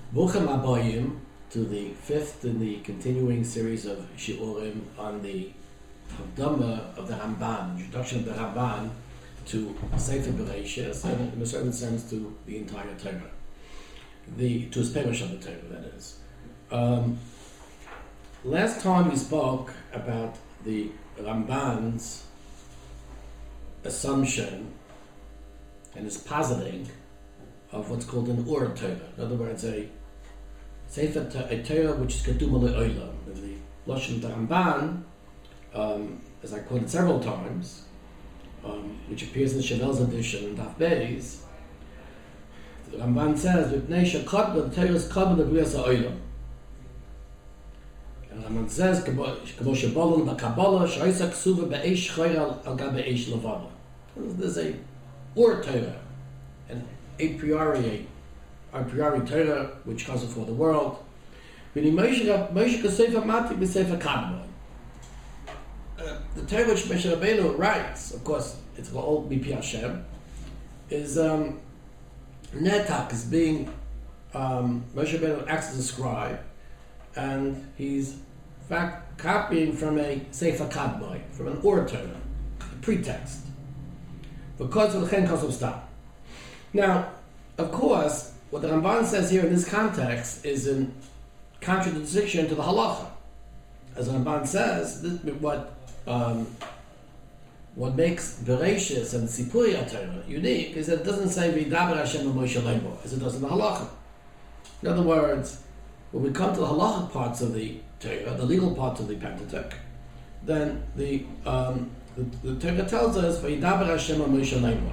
Bruchim Abayim to the fifth in the continuing series of Shiurim on the Hakdama of the Ramban, introduction of the Ramban to Sefer Bereshis, and in a certain sense to the entire Torah, to his Perush of the Torah, that is. Last time we spoke about the Ramban's assumption and his positing of what's called an Ur Torah. In other words, a Sefer Torah which is Keduma Le'olam. In the Lashon of the Ramban, as I quoted several times, which appears in Chevel's edition in Daf Beis, the Ramban says, "V'pnei shekadma Torah is kadma le'briyas ha'olam." And Ramban says, "Kamo shebolon b'Kabbalah she'osa ksuva be'esh chayra al gab be'esh levana." There's a Ur Torah, an a priori Torah which comes before the world. The Torah which Moshe Rabbeinu writes, of course, it's all Mipi Hashem, is Netak is being Moshe Rabbeinu acts as a scribe, and he's in fact copying from a Sefer Kadmai, from an Ur Torah, a pretext. Because of the Chen Kosov Stam. Now, of course, what the Ramban says here in this context is in contradiction to the halacha. As the Ramban says, what makes Bereshis and Sipuri Torah unique is that it doesn't say V'yidaber Hashem Moshe Leibo, as it does in the halacha. In other words, when we come to the halachic parts of the Torah, the legal parts of the Pentateuch, then the Torah tells us V'yidaber Hashem Moshe Leibo.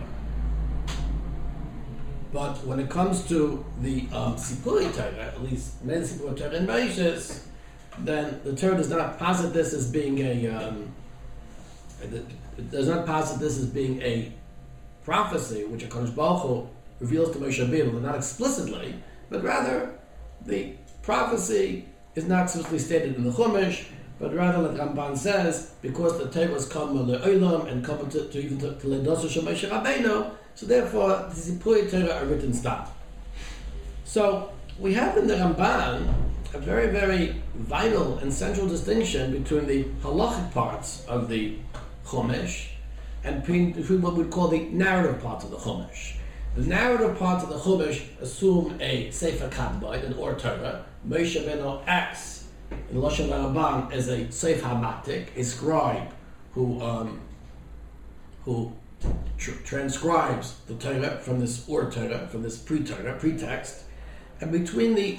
But when it comes to the Sipuri Torah, at least many Sipuri Torah in Bereshis, then the Torah does not posit this as being it does not posit this as being a prophecy which HaKadosh Baruch Hu reveals to Moshe Rabbeinu, not explicitly, but rather the prophecy is not explicitly stated in the Chumash, but rather, like Ramban says, because the Torah was come le'olam and come to even to Ledosu Shel Moshe Rabbeinu, so therefore the Sipuri Torah are written down. So we have in the Ramban a very, very vital and central distinction between the halachic parts of the Chumash and between what we call the narrative parts of the Chumash. The narrative parts of the Chumash assume a Sefer Kadmai, an Ur Torah. Moshe Rabbeinu acts in Lashon Ramban as a Seif Hamatik, a scribe who transcribes the Torah from this Ur Torah, from this pre-Torah, pretext, and between the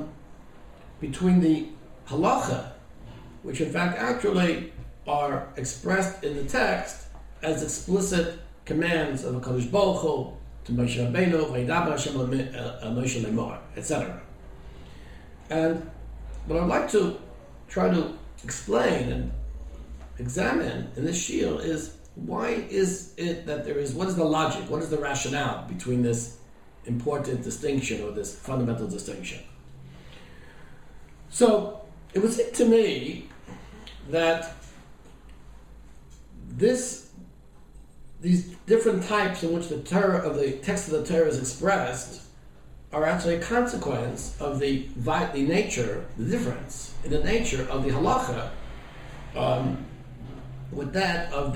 halacha, which in fact actually are expressed in the text as explicit commands of HaKadosh Baruch Hu to Moshe Rabbeinu, V'yidaber Hashem Moshe Lemor, etc. And what I'd like to try to explain and examine in this shiur is why is it that what is the logic, what is the rationale between this important distinction or this fundamental distinction? So it would seem to me that these different types in which the text of the Torah is expressed are actually a consequence of the nature, the difference in the nature of the halacha with that of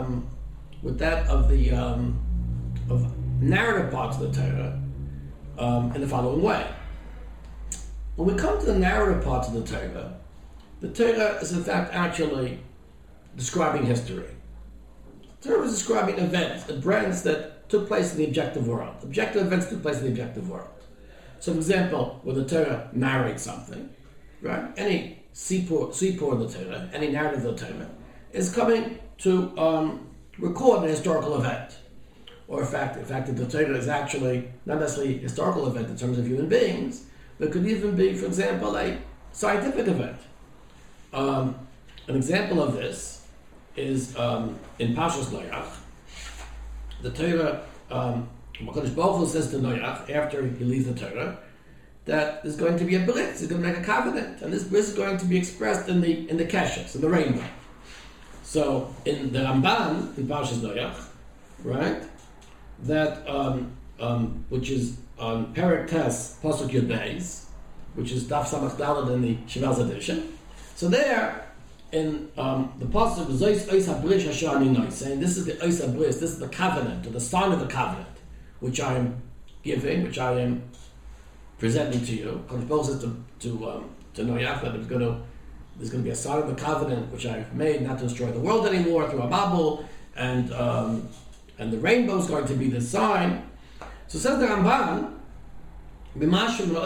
narrative parts of the Torah in the following way. When we come to the narrative parts of the Torah is in fact actually describing history. The Torah is describing events that took place in the objective world. Objective events took place in the objective world. So, for example, when the Torah narrates something, right? Any sipur in the Torah, any narrative of the Torah, is coming to record an historical event. Or in fact that the Torah is actually not necessarily a historical event in terms of human beings, but could even be, for example, a scientific event. An example of this is in Parshas Noach. The Torah, HaKadosh Baruch Hu says to Noach, after he leaves the Torah, that there's going to be a brit, he's going to make a covenant, and this brit is going to be expressed in the keshes, in the rainbow. So in the Ramban, in Parshas Noach, right, that which is on Perek Tes Pasuk Yud Beis, which is Daf Samach Daled in the Shivaz edition. So there, in the Pasuk, Zois Ois HaBris Asher Ani Nois, saying this is the Ois HaBris, this is the covenant, or the sign of the covenant, which I am giving, which I am presenting to you. Composes to Noach that there's going to be a sign of the covenant which I've made not to destroy the world anymore through a Mabul, and the rainbow is going to be the sign. So says the Ramban, so what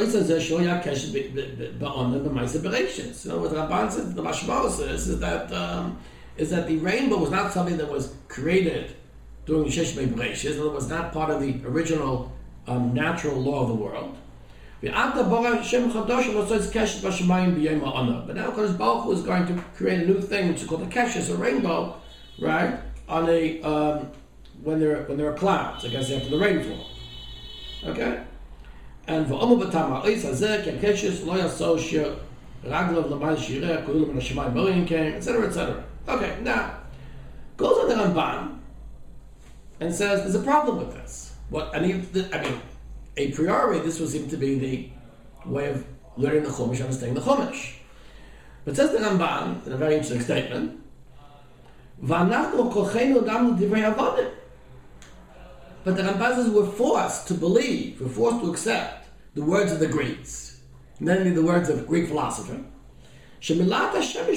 the Ramban says, the Mashmah says, is that the rainbow was not something that was created during Shesh Bereishis, and it was not part of the original natural law of the world. But now Kadosh Baruch Hu is going to create a new thing which is called a keshes, a rainbow, right? On a when there are clouds, I guess after the rainfall. Okay? And for Omer Batama Ois Hazeh Keshes Lo Yasosha Raglav Lamai Shireh Kulim and Shemai Morin King, etc., etc. Okay, now goes on the Ramban and says there's a problem with this. A priori, this would seem to be the way of learning the Chumash, understanding the Chumash. But says the Ramban, in a very interesting statement, but the Ramban says we're forced to believe, we're forced to accept the words of the Greeks, namely the words of Greek philosopher. That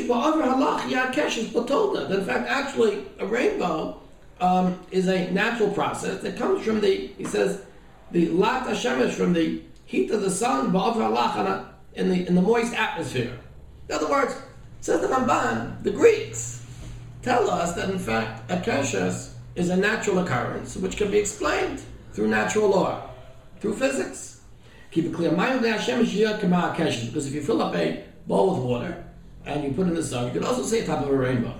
in fact, actually, a rainbow is a natural process that comes from the lat hashemesh, from the heat of the sun, in the moist atmosphere. In other words, says the Ramban, the Greeks tell us that in fact a keshes is a natural occurrence which can be explained through natural law, through physics. Keep it clear. Because if you fill up a bowl with water and you put it in the sun, you can also see a type of a rainbow.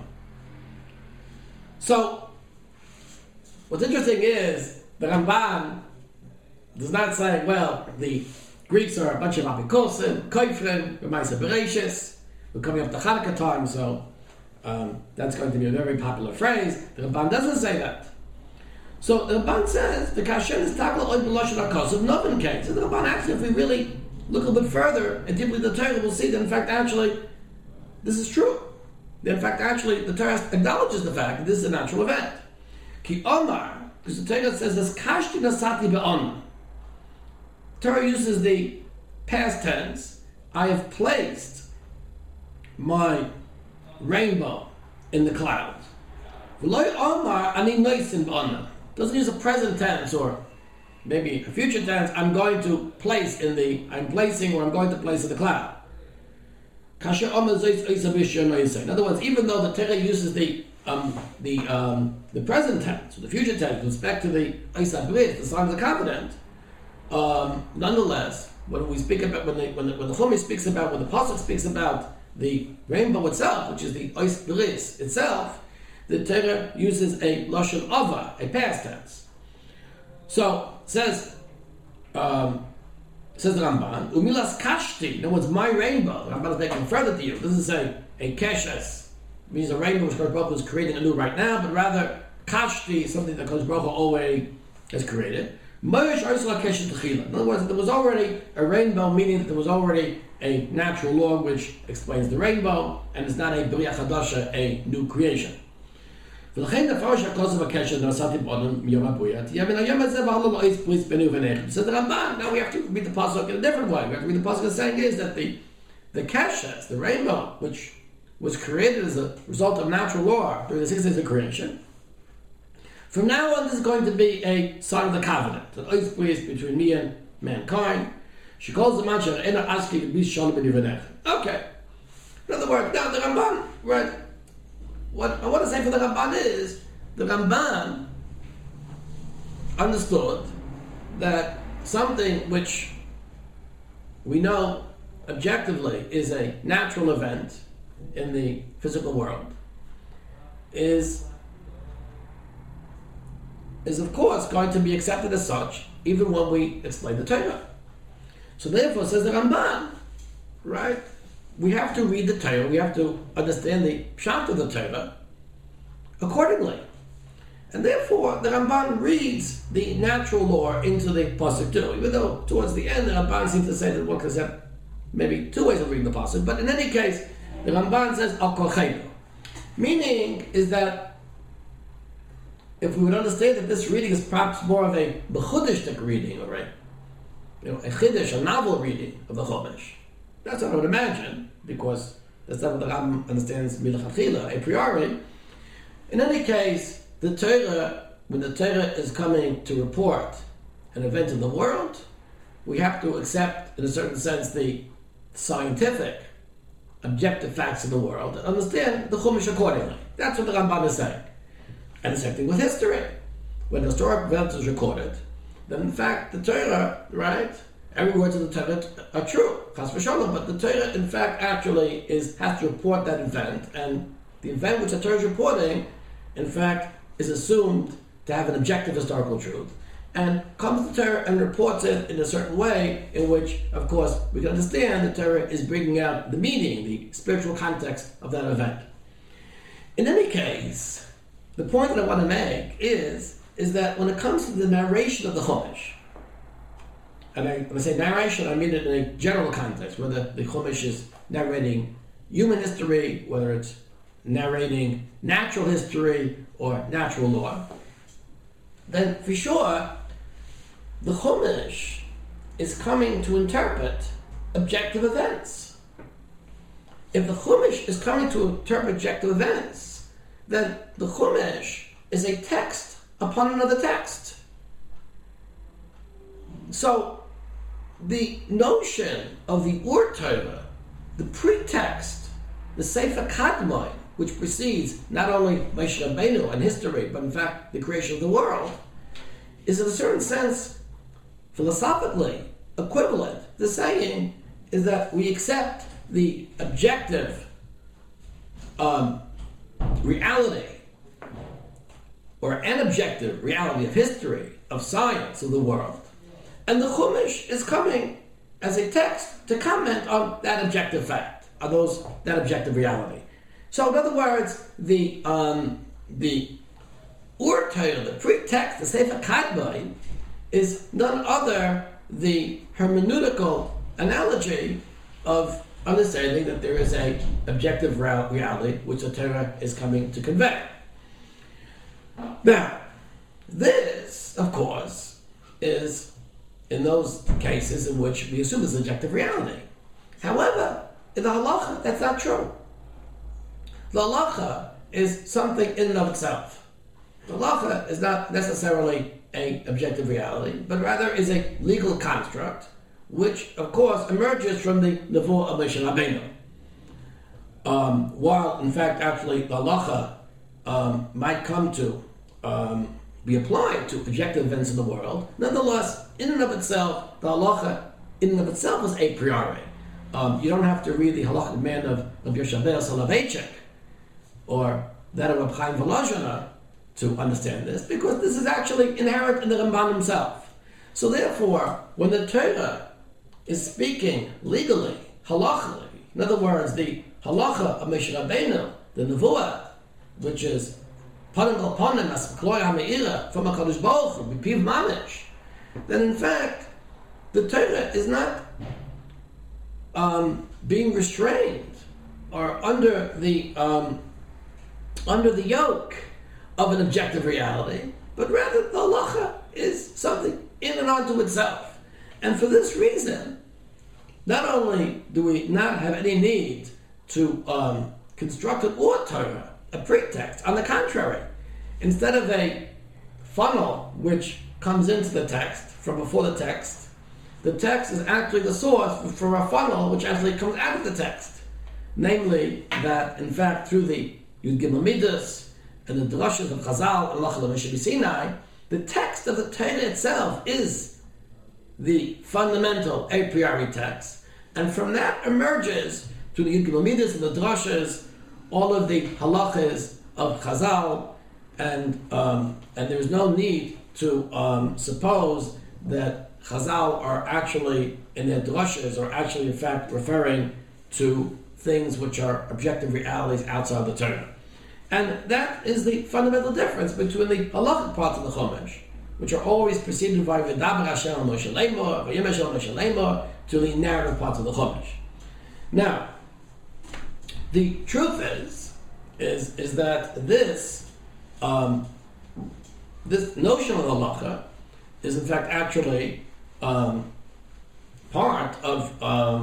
So, what's interesting is the Ramban does not say, well, the Greeks are a bunch of apikosim, koifrim, B'maisa Bereishis. We're coming up to Hanukkah time, so that's going to be a very popular phrase. The Ramban doesn't say that. So the Ramban says the kasher is takla oy b'lashon hakosov noven case. So the Ramban actually, if we really look a little bit further and deeply the Torah, we'll see that in fact actually this is true. That in fact actually the Torah acknowledges the fact that this is a natural event. Ki Omar, because the Torah says this kashti nasati be'on. Torah uses the past tense. I have placed my rainbow in the clouds. V'loy Omar ani noisin be'on. Doesn't use a present tense or maybe a future tense. I'm going to place in the. I'm placing or I'm going to place in the cloud. In other words, even though the Torah uses the present tense or the future tense with respect to the Ois HaBris, the sign of the covenant, nonetheless, when we speak about when the Chumash speaks about, when the Pasuk speaks about the rainbow itself, which is the Ois HaBris itself, the Torah uses a lashon ava, a past tense. So says the Ramban, umilas kashti. In other words, my rainbow. The Ramban is making further to you. It doesn't say a keshes, means a rainbow which Kodesh Baruch Hu is creating anew right now, but rather kashti, something that Kodesh Baruch Hu already has created. In other words, there was already a rainbow, meaning that there was already a natural law which explains the rainbow, and it's not a bria chadasha, a new creation. So the Ramban, now we have to read the pasuk in a different way. We have to read the pasuk as saying is that the keshes, the rainbow, which was created as a result of natural law during the 6 days of creation, from now on this is going to be a sign of the covenant, an oath between me and mankind. She calls the man asking to be shalom in. Okay. In other words, now the Ramban, right? What I want to say for the Ramban is, the Ramban understood that something which we know objectively is a natural event in the physical world is of course going to be accepted as such even when we explain the Torah. So therefore, says the Ramban, right? We have to read the Torah, we have to understand the pshat of the Torah accordingly. And therefore, the Ramban reads the natural law into the pasuk too, even though towards the end the Ramban seems to say that one can have maybe two ways of reading the pasuk. But in any case, the Ramban says al kochenu, meaning is that if we would understand that this reading is perhaps more of a bechudishtik reading, or a chiddush, a novel reading of the Chumash, that's what I would imagine, because that's not what the Rambam understands milachatchila, a priori. In any case, the Torah, when the Torah is coming to report an event in the world, we have to accept, in a certain sense, the scientific, objective facts of the world and understand the Chumash accordingly. That's what the Ramban is saying. And the same thing with history. When the historic event is recorded, then in fact the Torah, right, every word of the Torah are true, chas v'shalom, but the Torah in fact actually has to report that event, and the event which the Torah is reporting, in fact, is assumed to have an objective historical truth, and comes to Torah and reports it in a certain way in which, of course, we can understand the Torah is bringing out the meaning, the spiritual context of that event. In any case, the point that I want to make is that when it comes to the narration of the Chumash, and when I say narration, I mean it in a general context, whether the Chumash is narrating human history, whether it's narrating natural history or natural law, then for sure the Chumash is coming to interpret objective events. If the Chumash is coming to interpret objective events, then the Chumash is a text upon another text. So the notion of the Ur Torah, the pretext, the Sefer Kadmon, which precedes not only Moshe Rabbeinu and history, but in fact the creation of the world, is in a certain sense philosophically equivalent. The saying is that we accept the objective reality, or an objective reality of history, of science, of the world, and the Chumash is coming as a text to comment on that objective fact, on that objective reality. So, in other words, the Ur Torah, the pretext, the Sefer Kadmon, is none other the hermeneutical analogy of understanding that there is a objective reality which the Torah is coming to convey. Now, this, of course, is in those cases in which we assume is objective reality. However, in the halacha, that's not true. The halacha is something in and of itself. The halacha is not necessarily an objective reality, but rather is a legal construct, which, of course, emerges from the nevuah of Moshe Rabbeinu. While, in fact, actually, the halacha might come to be applied to objective events in the world, nonetheless, in and of itself, the halacha in and of itself is a priori. You don't have to read the halachic man of Yeshabeah Soloveitchik or that of Reb Chaim Volozhiner to understand this, because this is actually inherent in the Ramban himself. So therefore, when the Torah is speaking legally, halachically, in other words, the halacha of Moshe Rabbeinu, the nevuah, which is panim al panim as kloy ha'meira from HaKadosh Baruch Hu, b'piv mamish, then in fact, the Torah is not being restrained or under the yoke of an objective reality, but rather the halacha is something in and unto itself. And for this reason, not only do we not have any need to construct an Ur Torah, a pretext, on the contrary, instead of a funnel which comes into the text from before the text is actually the source for a funnel which actually comes out of the text. Namely, that in fact through the Yud Gimel Midas and the drashas of Chazal and Lachal Moshe Sinai, the text of the Torah itself is the fundamental a priori text, and from that emerges to the Yud Gimel Midas and the drashas all of the halachas of Chazal, and there is no need to suppose that Chazal are actually, in their drashas, are actually in fact referring to things which are objective realities outside the Torah. And that is the fundamental difference between the halachic parts of the Chumash, which are always preceded by V'daber Hashem al Moshe Lemor, V'yemesh al Moshe Lemor, to the narrative parts of the Chumash. Now, the truth is that this notion of halacha is in fact actually part of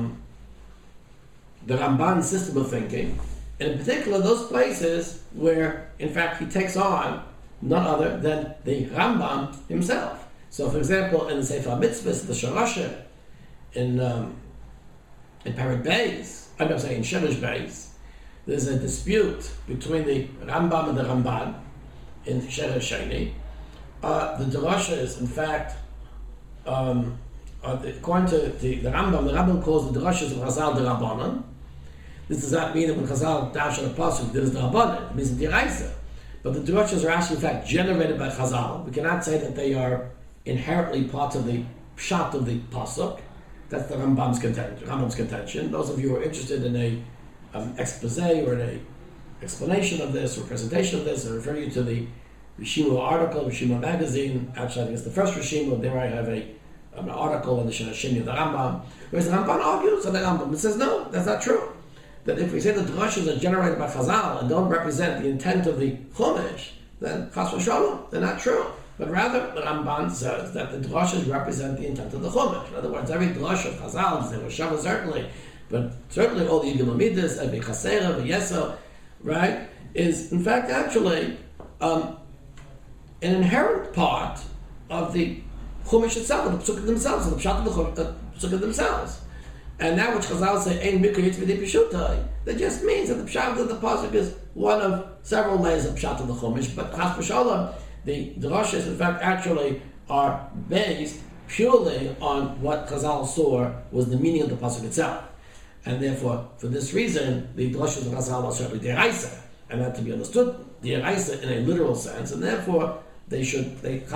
the Ramban's system of thinking, and in particular those places where in fact he takes on none other than the Rambam himself. So for example, in the Sefer Mitzvahs, the Shorashim, in Perek Beis, in Sheresh Beis, there's a dispute between the Rambam and the Ramban in Sheresh Sheni. The drashas, in fact, according to the Rambam calls the drashas of Chazal the Rabbanon. This does not mean that when Chazal dash on a pasuk, there is the Rabbanon. It means the Diraisa. But the drashas are actually, in fact, generated by Chazal. We cannot say that they are inherently part of the pshat of the pasuk. That's the Rambam's contention. Those of you who are interested in a expose or an explanation of this or presentation of this, I refer you to the Rishima article, Rishima magazine. Actually, I think it's the first Rishima. There I have an article in the Sheni of the Rambam, whereas the Ramban argues on the Rambam and says, no, that's not true. That if we say the drashas are generated by Chazal and don't represent the intent of the Chumash, then Chas v'Shalom, they're not true. But rather, the Ramban says that the drashas represent the intent of the Chumash. In other words, every drash of Chazal, the Roshava certainly, but certainly all the Yigul Midas, every Chasera, the Yeso, right, is in fact actually an inherent part of the Chumash itself, of the Psukim themselves, of the Pshat of the Psukim themselves. And that which Chazal say, Ein Mikra Yitz V'Di Peshutai, that just means that the Pshat of the Pasuk is one of several layers of Pshat of the Chumash, but Chas v'Shalom, the drashas in fact actually are based purely on what Chazal saw was the meaning of the Pasuk itself. And therefore, for this reason, the drashas of Chazal are certainly deraisa, and that to be understood, deraisa in a literal sense, and therefore they should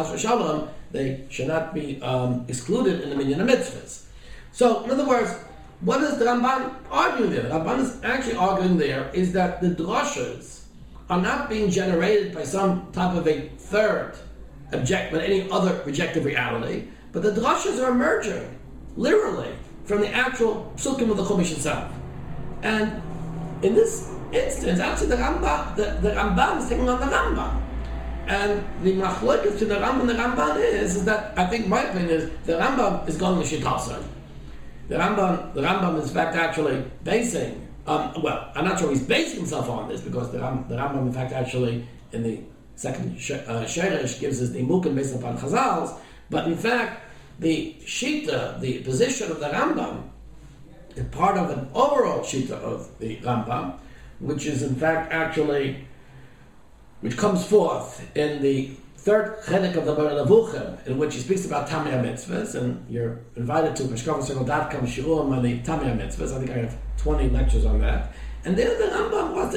not be excluded in the minyan of mitzvahs. So, in other words, what is the Ramban arguing there? The Ramban is actually arguing there is that the drashas are not being generated by some type of a third object, but any other objective reality, but the drashas are emerging, literally, from the actual psukim of the Chumash itself. And in this instance, actually the Ramban is taking on the Rambam. And the machlokes to the Rambam and the Ramban is that, I think my opinion is, the Rambam is going to Shitasa. The Rambam is in fact actually basing, well, I'm not sure he's basing himself on this, because the Rambam in fact actually in the second Sheresh gives us the Mukim based upon Chazal's, but in fact the Shita, the position of the Rambam, is part of an overall Shita of the Rambam, which is in fact actually, which comes forth in the third chelik of the Moreh Nevuchim, in which he speaks about Tamei HaMitzvahs, and you're invited to meshkavacircle.com shiurim on the Tamei HaMitzvahs. I think I have 20 lectures on that. And there the Rambam wants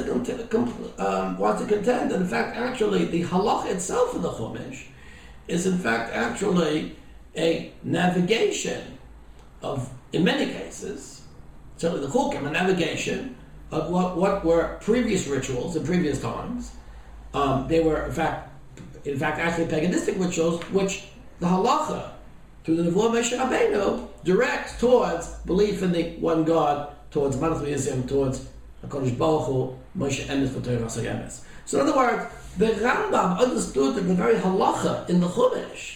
to contend that in fact actually the halacha itself of the Chumash is in fact actually a navigation of, in many cases, certainly the Chukim, a navigation of what were previous rituals in previous times. They were in fact actually paganistic rituals, which the halacha, through the Nevuah Moshe Rabbeinu, directs towards belief in the one God, towards monotheism, towards HaKadosh Baruch Hu, Moshe Emes V'Torah Emes. So in other words, the Rambam understood that the very halacha in the Chumash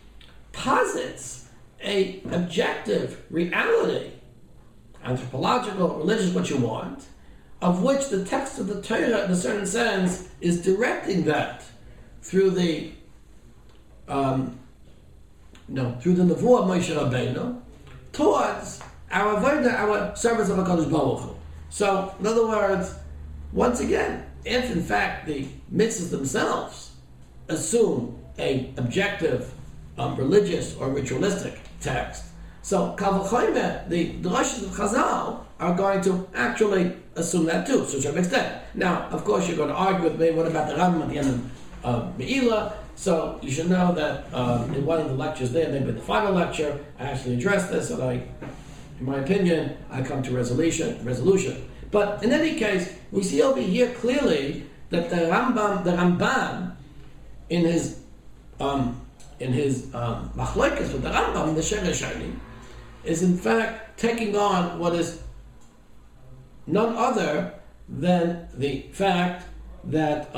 posits a objective reality, anthropological, religious, what you want, of which the text of the Torah, in a certain sense, is directing that through the Nevuah Moshe Rabbeinu towards our avodah, our service of HaKadosh Baruch Hu. So, in other words, once again, if in fact the mitzvahs themselves assume a objective, religious or ritualistic text, so Kal v'chomer, the drashas of Chazal are going to actually assume that too, to a certain extent. Now, of course, you're going to argue with me, what about the Rambam at the end of Me'ilah? So you should know that in one of the lectures there, maybe the final lecture, I actually addressed this, and in my opinion, I come to resolution. But in any case, we see over here clearly that the Ramban, in his machlokes with the Rambam, the Sheresh Shani, is in fact taking on what is none other than the fact that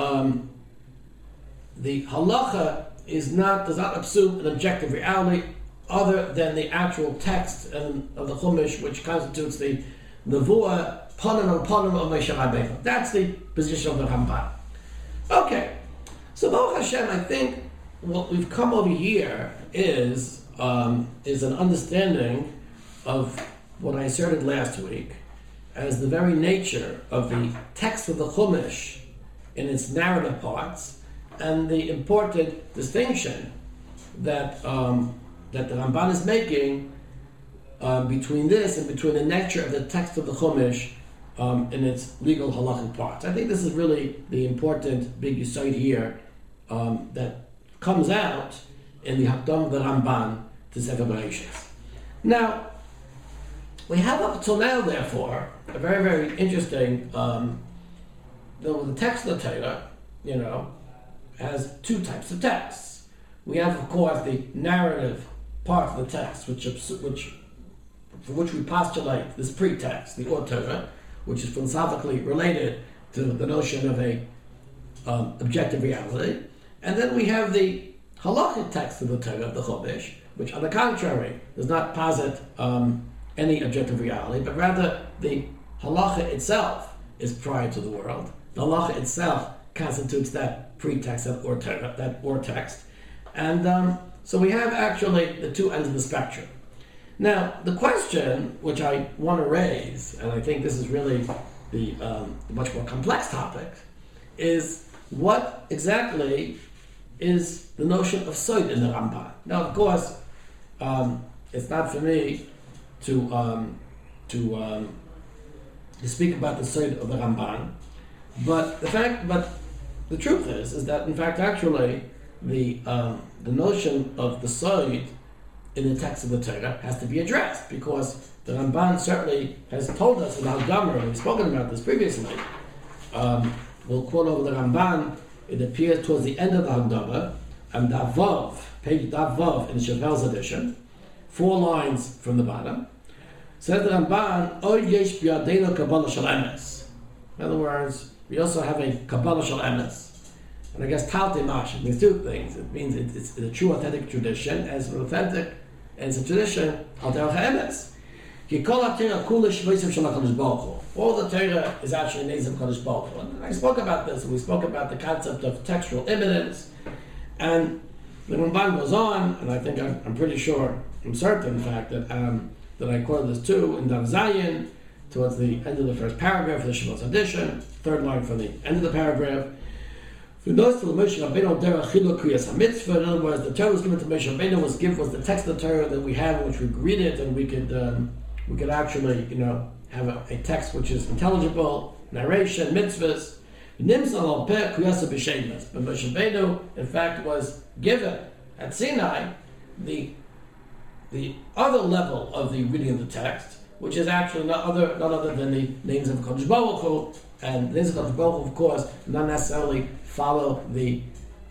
the halacha does not assume an objective reality other than the actual text of the Chumash, which constitutes the nevuah panim of Moshe Rabbeinu. That's the position of the Ramban. Okay, so Baruch Hashem, I think what we've come over here is an understanding of what I asserted last week as the very nature of the text of the Chumash in its narrative parts, and the important distinction that that the Ramban is making between this and between the nature of the text of the Chumash in its legal halachic parts. I think this is really the important big yesod here that comes out in the Hakdam of the Ramban to Sefer Bereshis. Now, we have up till now, therefore, a very, very interesting, the text of the Torah, has two types of texts. We have, of course, the narrative part of the text, for which we postulate this pretext, the Or Torah, which is philosophically related to the notion of a objective reality. And then we have the halachic text of the Torah, of the Chumash, which, on the contrary, does not posit any objective reality, but rather the halacha itself is prior to the world. The halacha itself constitutes that pretext, that or text. And so we have actually the two ends of the spectrum. Now, the question which I want to raise, and I think this is really the much more complex topic, is what exactly is the notion of Sod in the Ramban? Now, of course, it's not for me to speak about the Sod of the Ramban, but the truth is that in fact actually the notion of the Sod in the text of the Torah has to be addressed, because the Ramban certainly has told us in Al-Gamra, and we've spoken about this previously. We'll quote over the Ramban. It appears towards the end of the Hagdama, and Davav, page Davav in Shavel's edition, 4 lines from the bottom. Says the Ramban, "O yesh b'yadeinu Kabbalah shel emes." In other words, we also have a Kabbalah shel emes. And I guess Talti Mash means two things. It means it's a true authentic tradition, as an authentic, and it's a tradition al derech ha'emes. Ki kol ha'Torah kula shveisim shel HaKadosh Baruch Hu. All the Torah is actually names of Kadosh Baruch Hu. And I spoke about this, and we spoke about the concept of textual imminence. And the Ramban goes on, and I think I'm pretty sure, I'm certain, in fact, that I quoted this too in Dav Zayin, towards the end of the first paragraph of the Shavuos edition, 3rd line from the end of the paragraph. In other words, the Torah was given to Moshe Rabbeinu was the text of the Torah that we have, in which we read it, and we could actually, have a text which is intelligible, narration, mitzvahs. But Moshe Rabbeinu, in fact, was given at Sinai the other level of the reading of the text, which is actually none other than the names of Kadosh Baruch Hu, and the names of Kadosh Baruch Hu, of course, not necessarily follow the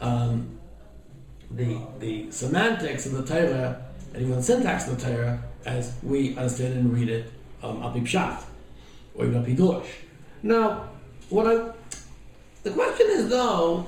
semantics of the Torah and even the syntax of the Torah as we understand and read it al pi pshat or even al pi dorsh. Now, the question is though,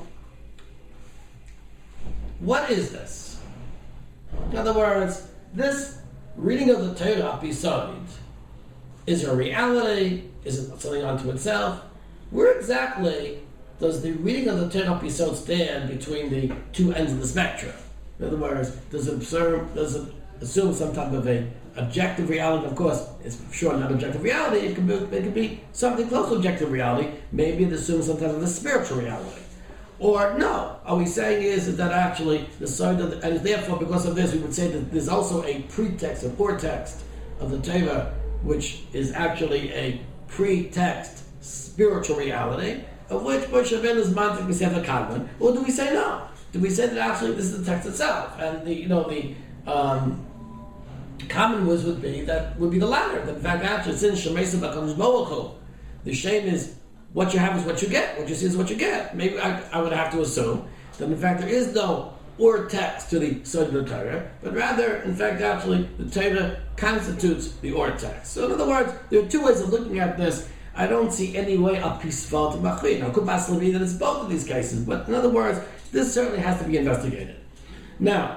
what is this? In other words, this reading of the Torah al pi sod, is it a reality? Is it something unto itself? Where exactly does the reading of the Torah al pi sod stand between the two ends of the spectrum? In other words, does it assume some type of a objective reality? Of course, it's sure not objective reality. It could be something close to objective reality. Maybe it assumes some type of a spiritual reality. Or no, are we saying is that actually the side of and therefore because of this we would say that there's also a pretext, a foretext of the Torah, which is actually a pretext spiritual reality, of which Moshe Rabbeinu is mantik b'sefer Kadmon, or do we say no? Do we say that actually this is the text itself? And the common words would be the latter. That in fact actually since Shemesa b'Kadosh Baruch Hu, the shame is what you have is what you get. What you see is what you get. Maybe I would have to assume that in fact there is no or text to the Sod of the Torah, but rather, in fact, actually, the Torah constitutes the or text. So in other words, there are two ways of looking at this. I don't see any way a peaceful to Machri. Now, it could possibly be that it's both of these cases, but in other words, this certainly has to be investigated. Now,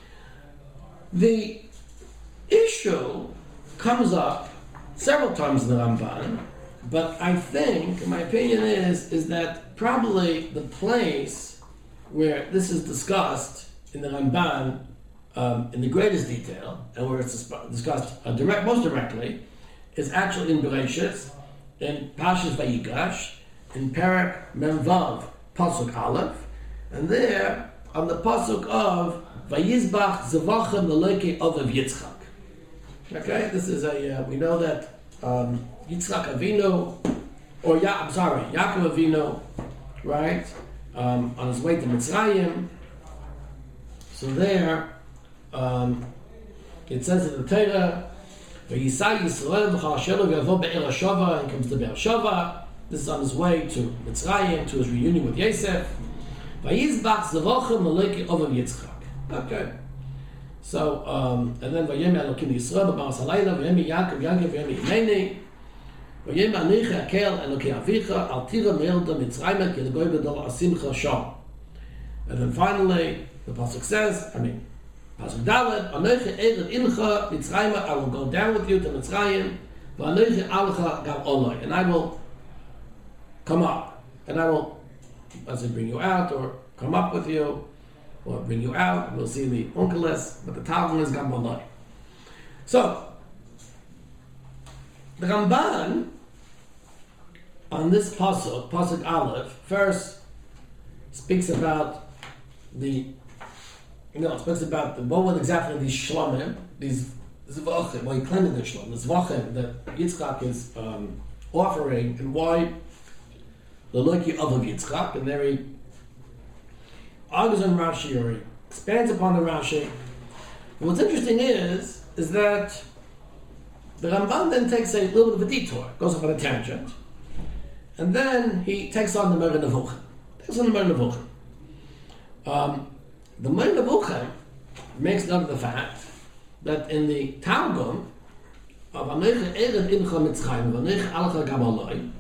the issue comes up several times in the Ramban, but I think, my opinion is that probably the place where this is discussed in the Ramban in the greatest detail, and where it's discussed most directly, is actually in Bereshit, in Parshas Vayigash, in Perek Memvav, Pasuk Aleph, and there, on the Pasuk of Vayizbach Zavachem L'Lokei Ovav Yitzchak. Okay, this is we know that Yitzchak Avinu, Yaakov Avinu, right, on his way to Mitzrayim. So there, it says in the Torah, Vayisai Yisrael v'chal Shelo v'yavo be'er HaShava, and comes to Be'er Shava. This is on his way to Mitzrayim, to his reunion with Yosef. Vayizbach Zavachem L'Lokei Ovav Yitzchak. Okay. So, and then Vayem Elokim Yisrael b'Baras Halayla, Vayem Yaakov, Vayem Yimeni, Vayem Anicha Akel Elokei Avicha, Al Tira Me'elda Mitzrayim, Ki L'Goy Gadol Asimcha Sham. And then finally, the Pasuk says, Pasuk Dalet, Anochi Ered Ilcha Mitzrayim, I will go down with you to Mitzrayim, V'anochi Alcha Gam Oloi, and I will come up, and I will, as it bring you out, or come up with you, or bring you out. We'll see the Onkelos, but the Talmud is Gam Oloi. So, the Ramban, on this Pasuk Aleph, first speaks about what was exactly these shlomim, these zvachim, why he claimed the shlom, the zvachim that Yitzchak is offering, and why the L'Lokei Ovav Yitzchak, and there he argues on Rashi, or he expands upon the Rashi. And what's interesting is that the Ramban then takes a little bit of a detour, goes off on a tangent, and then he takes on the Moreh Nevuchim. The Moreh Nevuchim makes note of the fact that in the Targum of Anochi Ered Ilcha Mitzrayim, V'anochi Alcha Gam Oloi,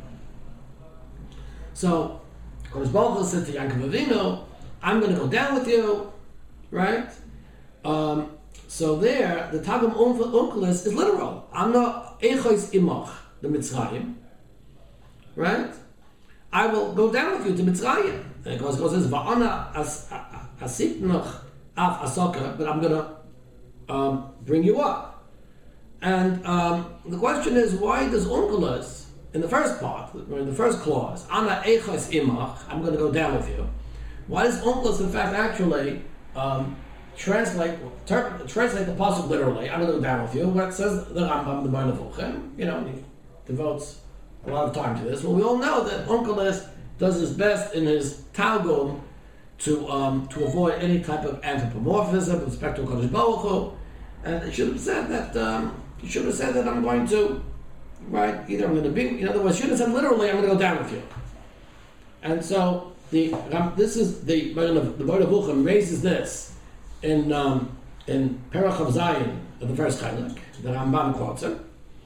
so Kodesh Baruch Hu said to Yaakov Avinu, I'm going to go down with you, right? So there, the Targum Onkelos is literal. I'm not Eichos Imach, the Mitzrayim, right? I will go down with you to Mitzrayim. And it goes says, Va'ana asik noch af asoka, but I'm going to bring you up. And the question is, why does Onkelos, in the first part, or in the first clause, Ana Eichos Imach, I'm going to go down with you. Why does Onkelos, in fact, actually translate the pasuk literally? I'm going to go down with you. What says the Rambam, the Moreh Nevuchim? He devotes a lot of time to this. Well, we all know that Onkelos does his best in his Targum to avoid any type of anthropomorphism with respect to Kodesh Baruch Hu, and he should have said that I'm going to, right? Either I'm going to be. In other words, should have said literally, I'm going to go down with you. And so this is the Moreh Nevuchim raises this in Perek Chav Zayin of the first chilek. The Rambam quotes it.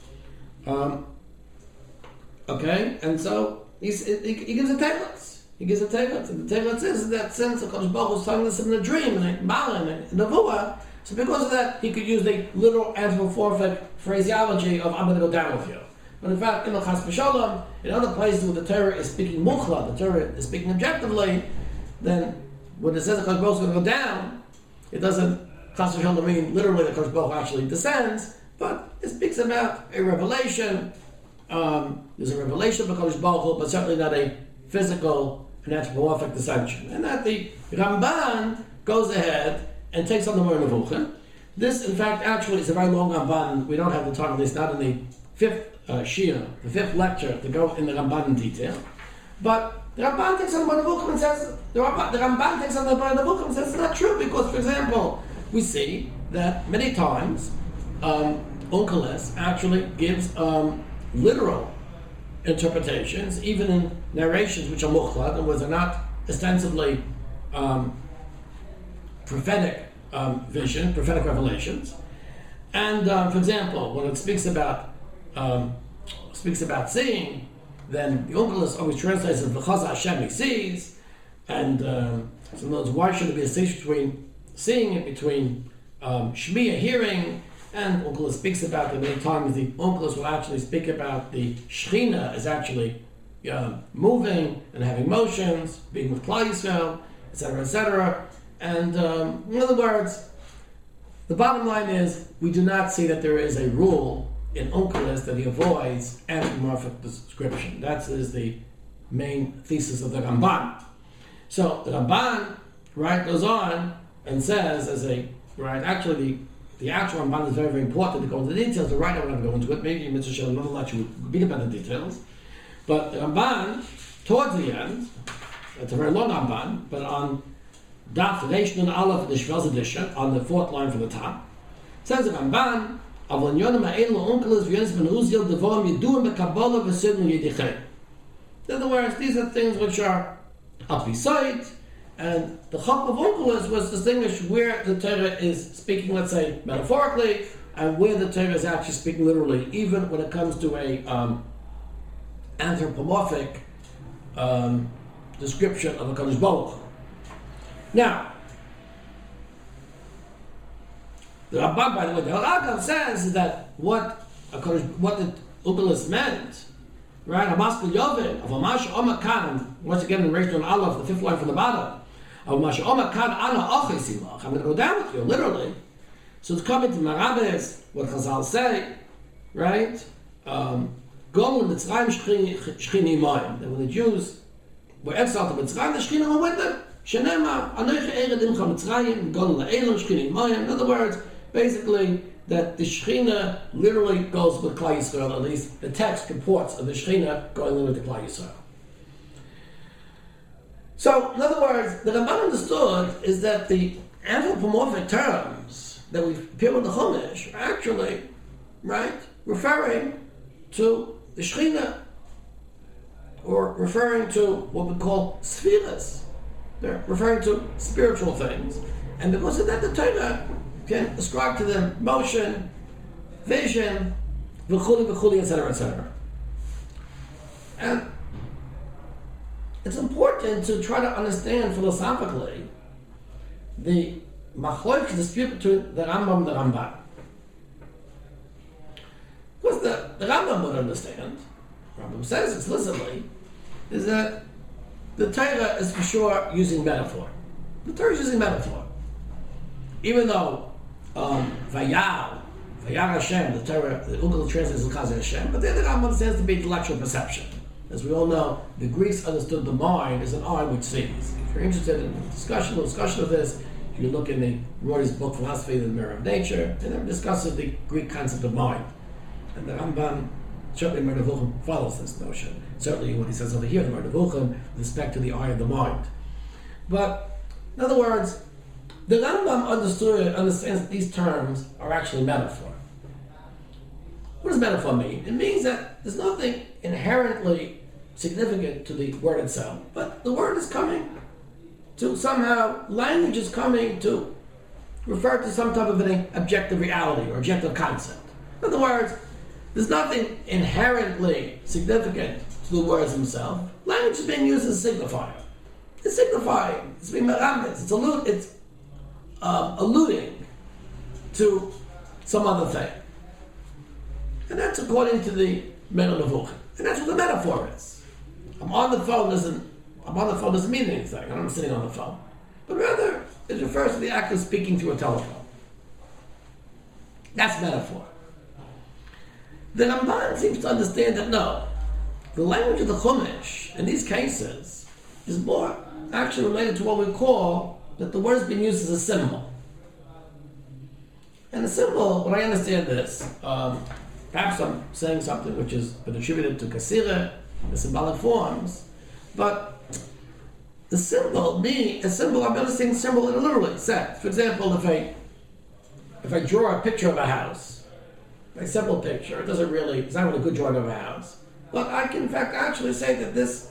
Okay, and so he gives a teretz. And the teretz is that since the Kodesh Baruch Hu was telling us in a dream, and in Nevuah, so because of that, he could use the literal anthropomorphic phraseology of "I'm going to go down with you." But in fact, in the Chas V'Sholom, in other places where the Torah is speaking muchla, the Torah is speaking objectively, then when it says the Kodesh Baruch Hu is going to go down, it doesn't Chas V'Sholom mean literally the Kodesh Baruch Hu actually descends, but it speaks about a revelation. There's a revelation of Kodesh Baruch Hu, but certainly not a physical and anthropomorphic descension. And that the Ramban goes ahead and takes on the Moreh Nevuchim. This, in fact, actually is a very long Ramban. We don't have the time, at least not in the fifth Shir, the fifth lecture, to go in the Ramban in detail. But the Ramban takes on the Moreh Nevuchim and says, the Ramban takes on the Moreh Nevuchim and says it's not true, because, for example, we see that many times Onkelos actually gives literal interpretations, even in narrations which are mukhlat, in other words, are not ostensibly prophetic vision, prophetic revelations. And for example, when it speaks about seeing, then the Onkelos always translates it v'chaza Hashem he sees, and so in other words, why should there be a distinction between seeing it, between shmiya, hearing, and Onkelos speaks about that many times. The Onkelos will actually speak about the Shechina is actually moving and having motions, being with Klal Yisrael, etc., etc. And in other words, the bottom line is we do not see that there is a rule in Onkelos that he avoids anthropomorphic description. That is the main thesis of the Ramban. So the Ramban, right, goes on and says actually the actual Ramban is very, very important to go into the details. Right now we're not going to go into it. Maybe Mr. Shalom will let you read about the details. But the Ramban, towards the end, it's a very long Ramban, but on Daf Reish Nun Aleph, the Shvaz edition, on the fourth line from the top, says the Ramban, in other words, these are things which are up beside, and the Chok of Onkelos was distinguished where the Torah is speaking, let's say, metaphorically, and where the Torah is actually speaking literally, even when it comes to a anthropomorphic description of a Kadosh Baruch Hu. Now, the Ramban, by the way, the Halacha says that what the Onkelos meant, right? Hamaskal Yovin of Amash Omakan, once again in Reish Nun Aleph, the fifth line from the bottom. Of Amash Omakan Ana Ochesimach. I'm going to go down with you, literally. So it's coming to Marabes, what Chazal say, right? Gomel Mitzrayim Shchini Moyim. That when the Jews were exiled to Mitzrayim, the Shechina were with them. Shenema Anoich Ered Imcha Mitzrayim Gomel La'elam Shchini Moyim. In other words, basically, that the Shechina literally goes with Klal Yisrael, at least the text reports of the Shechina going with the Klal Yisrael. So, in other words, the Ramban understood is that the anthropomorphic terms that we appear in the Chumash are actually, right, referring to the Shechina, or referring to what we call spheres. They're referring to spiritual things. And because of that, the Torah can ascribe to them motion, vision, v'chuli, etc., etc. And it's important to try to understand philosophically the machloek, the dispute between the Rambam and the Ramban. Because the Rambam would understand, Rambam says explicitly, is that the Torah is for sure using metaphor. The Torah is using metaphor. Even though Vayar Hashem, the Torah, the Onkelos translates as Hashem, but the Rambam understands to be intellectual perception. As we all know, the Greeks understood the mind as an eye which sees. If you're interested in a discussion of this, if you look in the Rorty's book, Philosophy of the Mirror of Nature, and it discusses the Greek concept of mind. And the Rambam, certainly Moreh Nevuchim, follows this notion. Certainly what he says over here, the Moreh Nevuchim, with respect to the eye of the mind. But, in other words, the Rambam understands that these terms are actually metaphor. What does metaphor mean? It means that there's nothing inherently significant to the word itself, but the word is coming to somehow, language is coming to refer to some type of an objective reality or objective concept. In other words, there's nothing inherently significant to the words themselves. Language is being used as a signifier. It's signifying, it's being merames, it's alluding to some other thing. And that's according to the Moreh Nevuchim. And that's what the metaphor is. I'm on the phone doesn't mean anything. I'm not sitting on the phone. But rather, it refers to the act of speaking through a telephone. That's metaphor. The Ramban seems to understand that no, the language of the Chumash, in these cases, is more actually related to what we call that the word is being used as a symbol. And the symbol, when I understand this, perhaps I'm saying something which has been attributed to Kasira, the symbolic forms, but the symbol, I'm understanding symbol in a literal sense. For example, if I draw a picture of a house, a simple picture, it's not really a good drawing of a house, but I can in fact actually say that this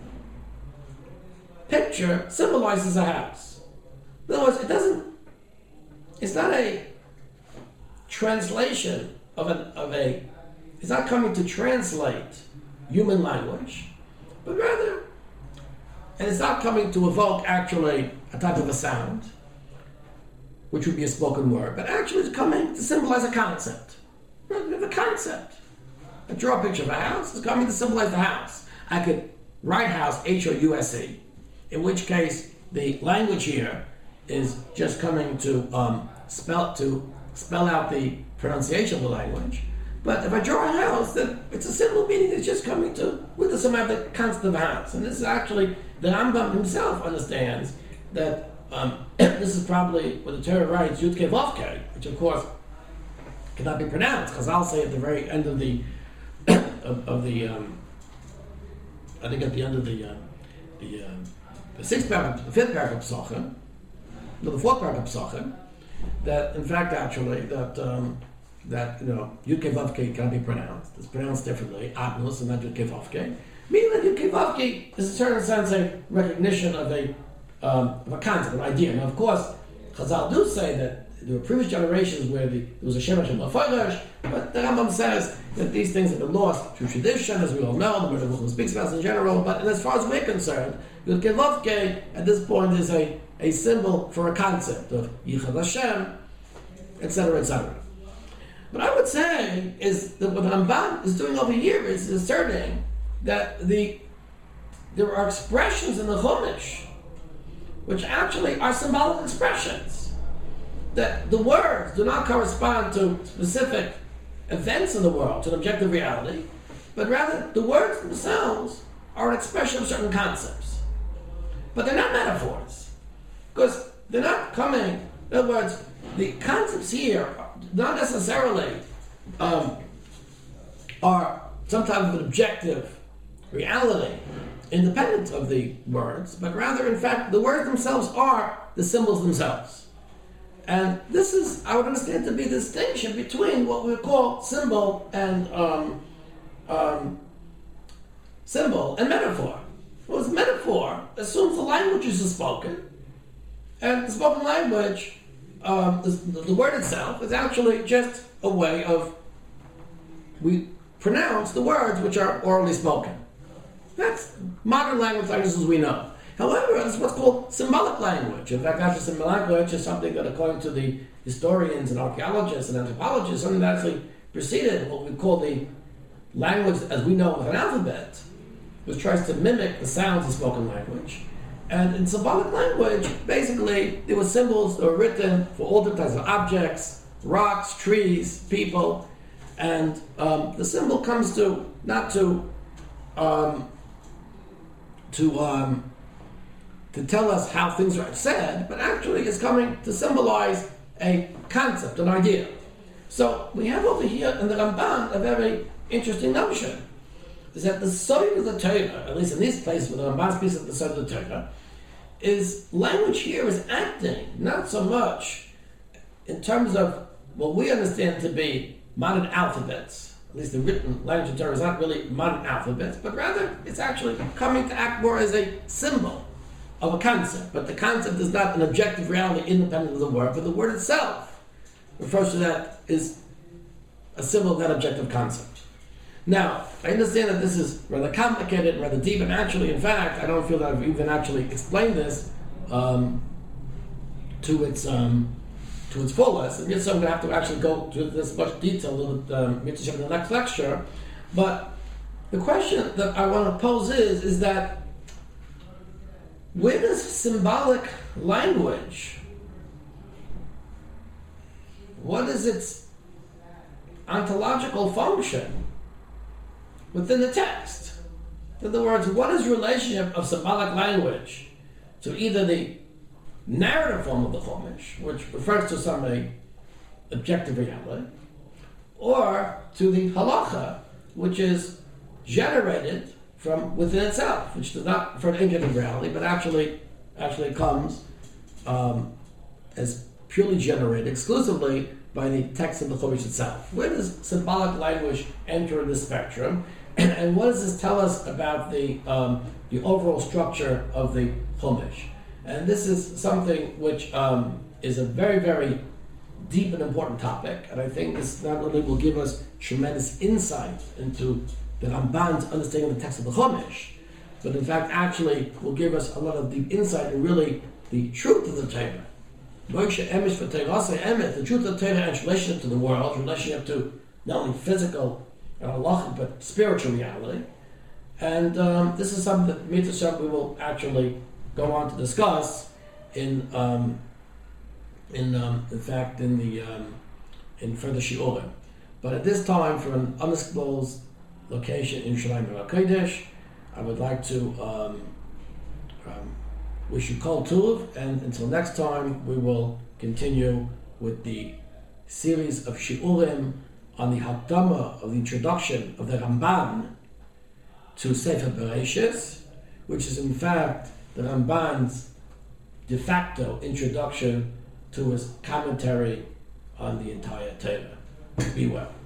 picture symbolizes a house. In other words, it's not a translation it's not coming to translate human language, but rather, and it's not coming to evoke actually a type of a sound, which would be a spoken word, but actually it's coming to symbolize a concept. We have a concept. I draw a picture of a house, it's coming to symbolize the house. I could write house, House, in which case the language here is just coming to spell out the pronunciation of the language. But if I draw a house, then it's a symbol meaning it's just coming to with the semantic concept of house. And this is actually, the Rambam himself understands that this is probably what the Torah writes, Yud Kei Vav Kei, which of course cannot be pronounced, because I'll say at the very end of the I think at the end of the sixth paragraph, the fifth paragraph of Pesachim, the fourth paragraph of Pesachim, that in fact actually that Yud Kei Vav Kei can be pronounced. It's pronounced differently, Adnus and not Yud Kei Vav Kei. Meaning that Yud Kei Vav Kei is in a certain sense a recognition of a concept, an idea. Now of course, Chazal do say that there were previous generations where there was a Shema Shem Lafaylash, but the Rambam says that these things have been lost through tradition, as we all know, the Rebbe speaks about in general, but as far as we're concerned, Yud Kei Vav Kei at this point is a symbol for a concept of Yichud Hashem, etc., etc. But I would say is that what Ramban is doing over here is asserting that there are expressions in the Chumash which actually are symbolic expressions. That the words do not correspond to specific events in the world, to an objective reality, but rather the words themselves are an expression of certain concepts. But they're not metaphors, because they're not coming, in other words, the concepts here not necessarily are some type of an objective reality independent of the words, but rather, in fact, the words themselves are the symbols themselves. And this is, I would understand to be the distinction between what we call symbol and metaphor. Well, metaphor assumes the languages are spoken, and the spoken language, the word itself, is actually just a way of, we pronounce the words which are orally spoken. That's modern language as we know. However, it's what's called symbolic language. In fact, actually, symbolic language is something that, according to the historians and archaeologists and anthropologists, something that actually preceded what we call the language as we know with an alphabet, which tries to mimic the sounds of spoken language. And in symbolic language, basically, there were symbols that were written for all different types of objects, rocks, trees, people, and the symbol comes to not to tell us how things are said, but actually is coming to symbolize a concept, an idea. So we have over here in the Ramban a very interesting notion, is that the Sod of the Torah, at least in these places where the Ramban speaks of the Sod of the Torah, is language here is acting not so much in terms of what we understand to be modern alphabets. At least the written language of Torah is not really modern alphabets, but rather it's actually coming to act more as a symbol of a concept. But the concept is not an objective reality independent of the word, but the word itself refers to that is a symbol of that objective concept. Now, I understand that this is rather complicated, rather deep, and actually, in fact, I don't feel that I've even actually explained this to its fullest, and yet so I'm going to have to actually go to this much detail a little bit in the next lecture. But the question that I want to pose is that where does symbolic language, what is its ontological function within the text? In other words, what is the relationship of symbolic language to either the narrative form of the Chumash, which refers to some objective reality, or to the halacha, which is generated from within itself, which does not refer to objective reality, but actually comes as purely generated exclusively by the text of the Chumash itself. Where does symbolic language enter in this spectrum? And what does this tell us about the overall structure of the Chumash? And this is something which is a very, very deep and important topic, and I think this not only will give us tremendous insight into the Ramban's understanding of the text of the Chumash, but in fact actually will give us a lot of deep insight in really the truth of the Torah. Moshe Emes for Torah, Emes, the truth of the Torah and its relationship to the world, relationship to not only physical and halachic, but spiritual reality. And this is something that Mitzvah we will actually go on to discuss in further shiurim. But at this time, from an undisclosed location in Yerushalayim HaKodesh, I would like to wish you kol tuv, and until next time, we will continue with the series of shiurim on the Hakdama of the introduction of the Ramban to Sefer Bereshis, which is in fact the Ramban's de facto introduction to his commentary on the entire Torah. Be well.